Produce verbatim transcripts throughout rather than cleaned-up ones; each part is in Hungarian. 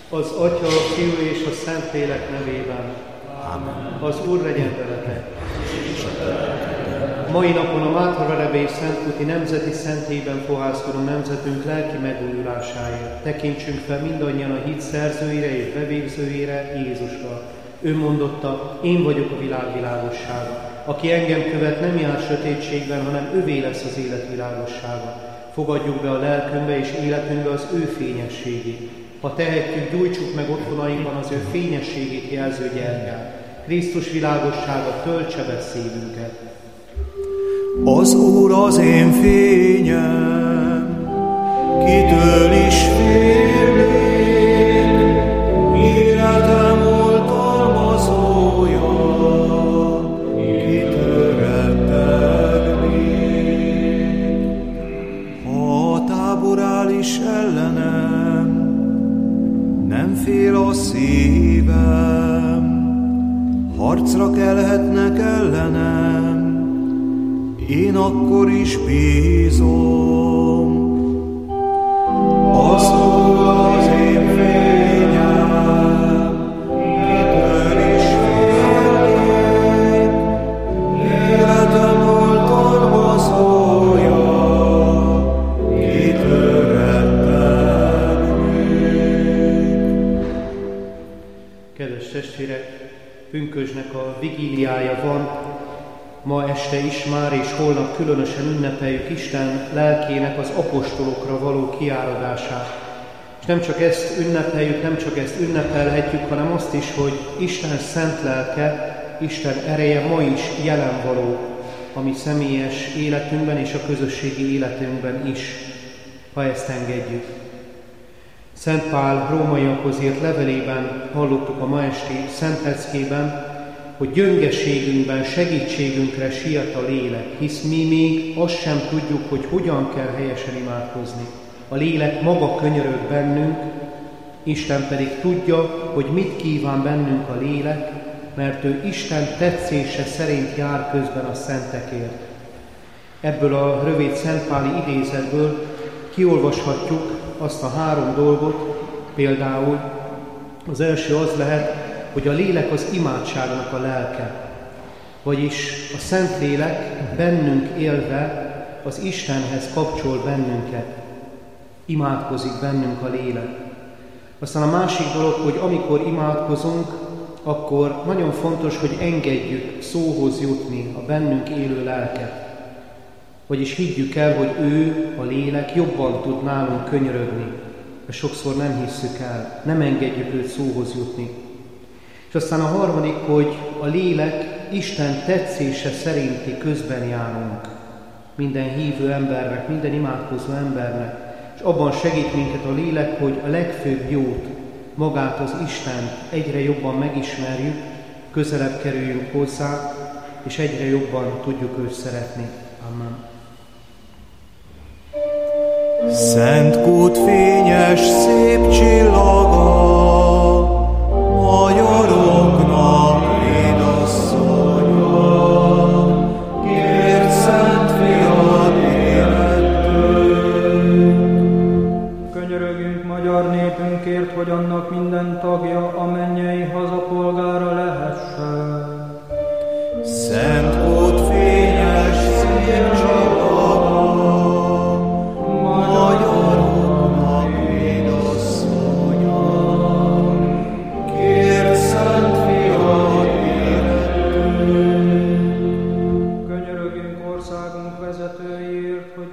Az Atya, a Fiú és a Szentlélek nevében. Amen. Az Úr legyen veletek. Mai napon a Mátra-Verebé Szentkuti Nemzeti Szentélyben fohászkodó nemzetünk lelki megújulásáért. Tekintsünk fel mindannyian a hit szerzőire és bevégzőire, Jézusra. Ő mondotta, én vagyok a világ világossága. Aki engem követ, nem jár sötétségben, hanem övé lesz az élet világossága. Fogadjuk be a lelkünkbe és életünkbe az ő fényességét. Ha tehetjük, gyújtsuk meg otthonainkban az ő fényességét jelző gyertyát. Krisztus világossága töltse be szívünket. Az Úr az én fényem, kitől is félnék, életem oltalmazója, kitől rettegnék. Ha a tábor áll is ellenem, nem fél a szívem, harcra kelhetnek ellenem, én akkor is bízom. Az Úr az én fényem, kitől is félnék, életem oltalmazója, kitől rettegnék. Kedves testvérek, pünkösdnek a vigíliája van. Ma este is már és holnap különösen ünnepeljük Isten lelkének az apostolokra való kiáradását. És nem csak ezt ünnepeljük, nem csak ezt ünnepelhetjük, hanem azt is, hogy Isten szent lelke, Isten ereje ma is jelen való a mi személyes életünkben és a közösségi életünkben is, ha ezt engedjük. Szent Pál rómaiakhoz írt levelében hallottuk a ma esti szentleckében, hogy gyöngeségünkben segítségünkre siet a lélek, hisz mi még azt sem tudjuk, hogy hogyan kell helyesen imádkozni. A lélek maga könyörög bennünk, Isten pedig tudja, hogy mit kíván bennünk a lélek, mert ő Isten tetszése szerint jár közben a szentekért. Ebből a rövid szentpáli idézetből kiolvashatjuk azt a három dolgot, például az első az lehet, hogy a lélek az imádságnak a lelke, vagyis a Szentlélek bennünk élve az Istenhez kapcsol bennünket, imádkozik bennünk a lélek. Aztán a másik dolog, hogy amikor imádkozunk, akkor nagyon fontos, hogy engedjük szóhoz jutni a bennünk élő lelket. Vagyis higgyük el, hogy ő, a lélek jobban tud nálunk könyörögni, de sokszor nem hisszük el, nem engedjük őt szóhoz jutni. És aztán a harmadik, hogy a lélek Isten tetszése szerinti közben járunk minden hívő embernek, minden imádkozó embernek, és abban segít minket a lélek, hogy a legfőbb jót, magát az Istent egyre jobban megismerjük, közelebb kerüljünk hozzá, és egyre jobban tudjuk őt szeretni. Amen. Szent kút fényes, szép csillaga, magyaroknak védasszonya, kért szent fiad életünk. Könyörögjünk magyar népünkért, hogy annak minden tagja a mennyei hazapolgára lehessen. Szent kút fényes, szép csillaga, magyaroknak védasszonya, kért szent fiad életünk. Könyörögjünk országunk vezetőiért, hogy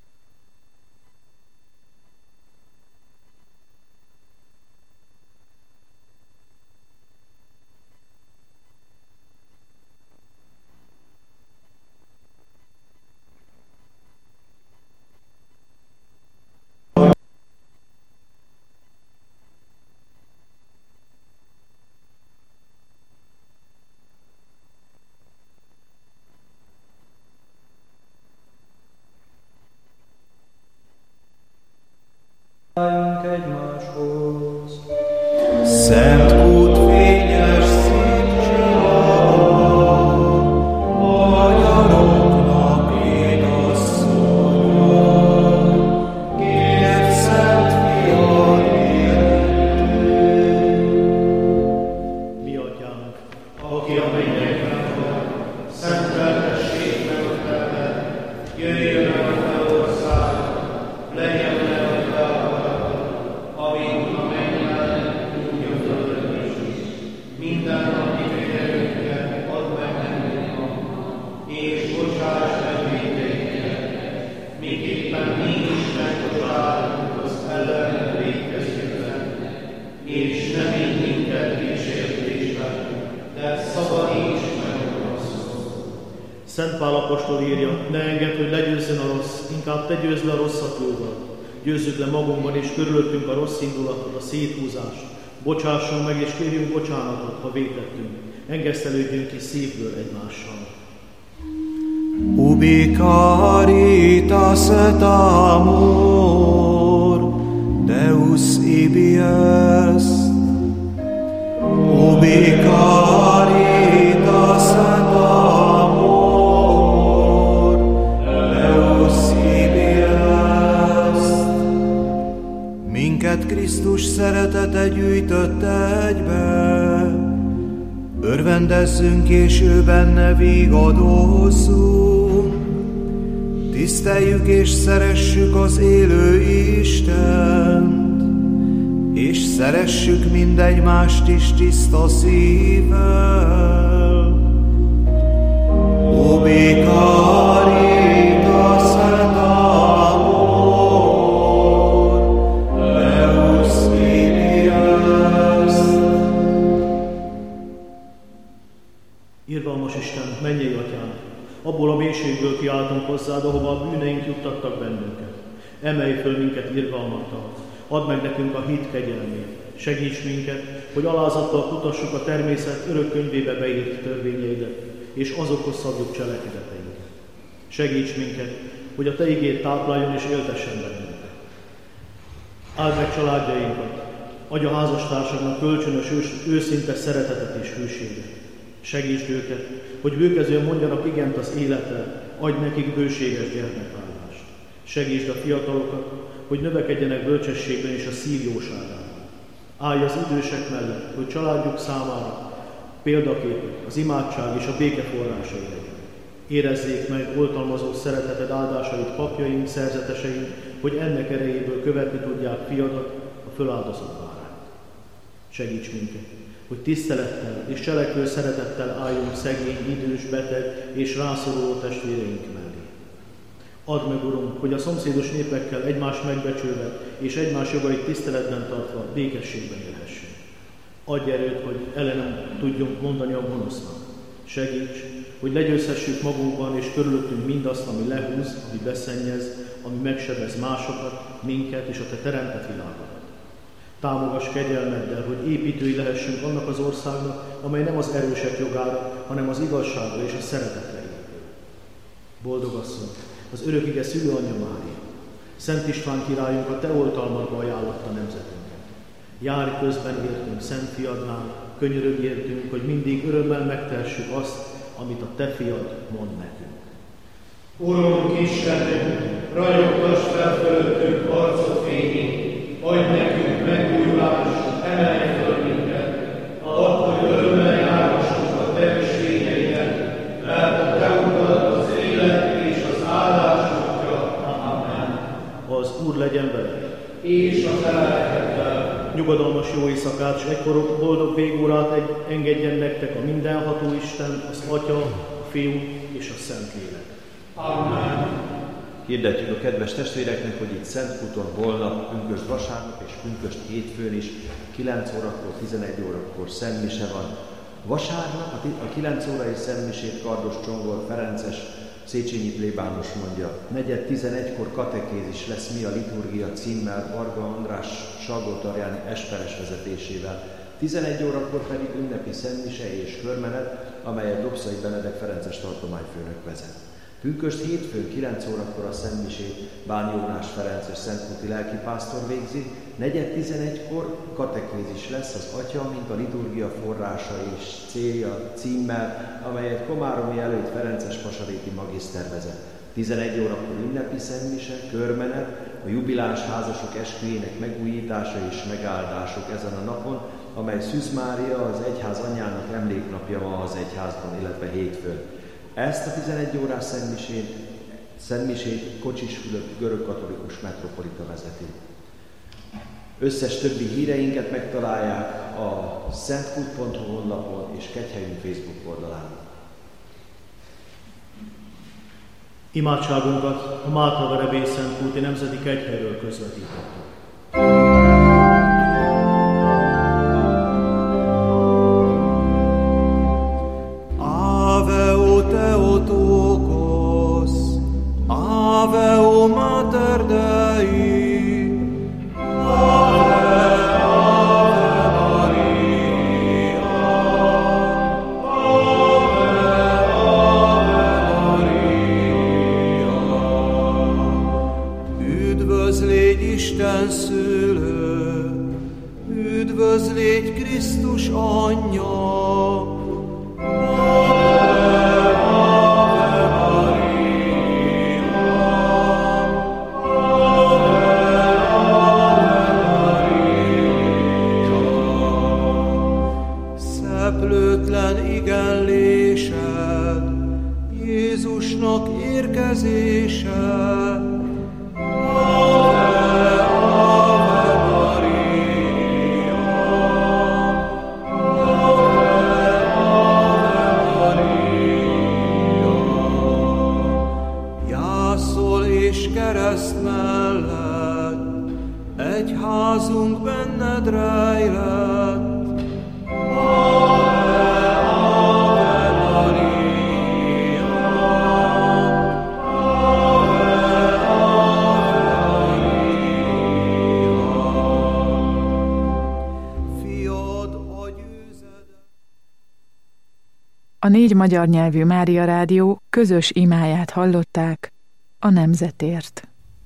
álljunk egymáshoz. Szent kút fényes, szép csillaga, magyaroknak védasszonya, kért szent fiad életünk. Szent Pál apostol írja, ne engedd, hogy legyőzzön a rossz, inkább te győzd le a rosszat jóval. Győzzük le magunkban és körülöttünk a rossz indulatot, a széthúzást. Bocsássunk meg és kérjünk bocsánatot, ha vétettünk. Engesztelődjünk ki szívből egymással. Ubi caritas et amor, Deus ibi est. Ubi caritas et amor, Deus ibi est. Minket Krisztus szeretete gyűjtött egybe, örvendezzünk és ő benne vigadozzunk. Tiszteljük és szeressük az élő Istent, és szeressük mindegymást is tiszta szívvel. Ubi caritas et amor, Deus ibi est. Irgalmas Isten, mennyei Atyánk, abból a mélységből kiáltunk hozzád, ahova a bűneink juttattak bennünket. Emelj föl minket irgalmattal, add meg nekünk a hit kegyelmét, segíts minket, hogy alázattal kutassuk a természet örök könyvébe beírt törvényeidet, és azokhoz szabjuk cselekedeteinket. Segíts minket, hogy a Te igéd tápláljon és éltessen bennünket. Áld meg családjainkat, adj a házastársaknak kölcsönös, őszinte szeretetet és hűséget. Segítsd őket, hogy bőkezően mondjanak igent az életre, adj nekik bőséges gyermekvállalást. Segítsd a fiatalokat, hogy növekedjenek bölcsességben és a szív jóságában. Állj az idősek mellett, hogy családjuk számára példaképek, az imádság és a béke forrásai legyen. Érezzék meg oltalmazó szereteted áldásait papjaink, szerzeteseink, hogy ennek erejéből követni tudják fiadat, a föláldozott bárányt. Segíts minket, hogy tisztelettel és cselekvő szeretettel álljunk szegény, idős, beteg és rászoruló testvéreink mellé. Add meg, Urunk, hogy a szomszédos népekkel egymást megbecsülve és egymás jogait tiszteletben tartva békességben élhessünk. Adj erőt, hogy ellenem tudjunk mondani a gonosznak. Segíts, hogy legyőzhessük magunkban és körülöttünk mindazt, ami lehúz, ami beszennyez, ami megsebez másokat, minket és a Te teremtett világodat. Támogass kegyelmeddel, hogy építői lehessünk annak az országnak, amely nem az erősek jogára, hanem az igazságra és a szeretetre épül. Boldog asszony, az örökige szülőanyja Mária, Szent István királyunk a Te oltalmadba ajánlotta nemzetünket. Járj közben értünk Szent Fiadnál, könyörögj értünk, hogy mindig örömmel megtehessük azt, amit a Te Fiad mond nekünk. Urunk Istenünk, ragyogtass fel fölöttünk arcod fényét, adj nekünk megújulást, emelj föl minket, add, hogy örömmel járhassunk a Te ösvényeidet, mert a Te utat az élet és az áldás útja. Amen. Az Úr legyen veled. És a Te lelkeddel. Nyugodalmas jó éjszakát, és egykor boldog végórát egy, engedjen nektek a mindenható Isten, az Atya, a Fiú és a Szentlélek. Amen. Hirdetjük a kedves testvéreknek, hogy itt Szentkúton holnap, pünkösd vasárnap és pünkösd hétfőn is kilenc órakor, tizenegy órakor szentmise van. Vasárnap a kilenc órai szentmisét Kardos Csongor Ferences Széchenyi plébános mondja. Negyed tizenegykor katekézis lesz Mi a liturgia címmel Varga András Salgótarjáni esperes vezetésével. tizenegy órakor pedig ünnepi szentmise és körmenet, amelyet Dobszai Benedek Ferences tartományfőnök vezet. Pünkösd hétfőn kilenc órakor a szentmisét Bán Jónás Ferences szentkúti lelkipásztor végzi, negyed tizenegykor katekézis lesz az Atya, mint a liturgia forrása és célja címmel, amelyet Komáromi előtt Ferences Pasaréti magiszter vezet. tizenegy órakor ünnepi szentmise, körmenet, a jubiláns házasok esküjének megújítása és megáldások ezen a napon, amely Szűz Mária, az egyház anyjának emléknapja ma az egyházban, illetve hétfőn. Ezt a tizenegy órás szentmisét, szentmisét Kocsis Fülöp görögkatolikus metropolita vezeti. Összes többi híreinket megtalálják a szentkút pont hu honlapon és Kegyhelyünk Facebook oldalán. Imádságunkat a Mátra Verebély Szentkúti Nemzeti Kegyhelyről közvetítettük. Ave o Theotokos, Üdvözlégy Krisztus anyja, szeplőtlen igenlésed, Jézusnak érkezése. Kereszt mellett, egyházunk benned rejlett. Ave, Ave Maria, Ave, Ave Maria. Fiad a győzedelem. A négy magyar nyelvű Mária Rádió közös imáját hallották a nemzetért.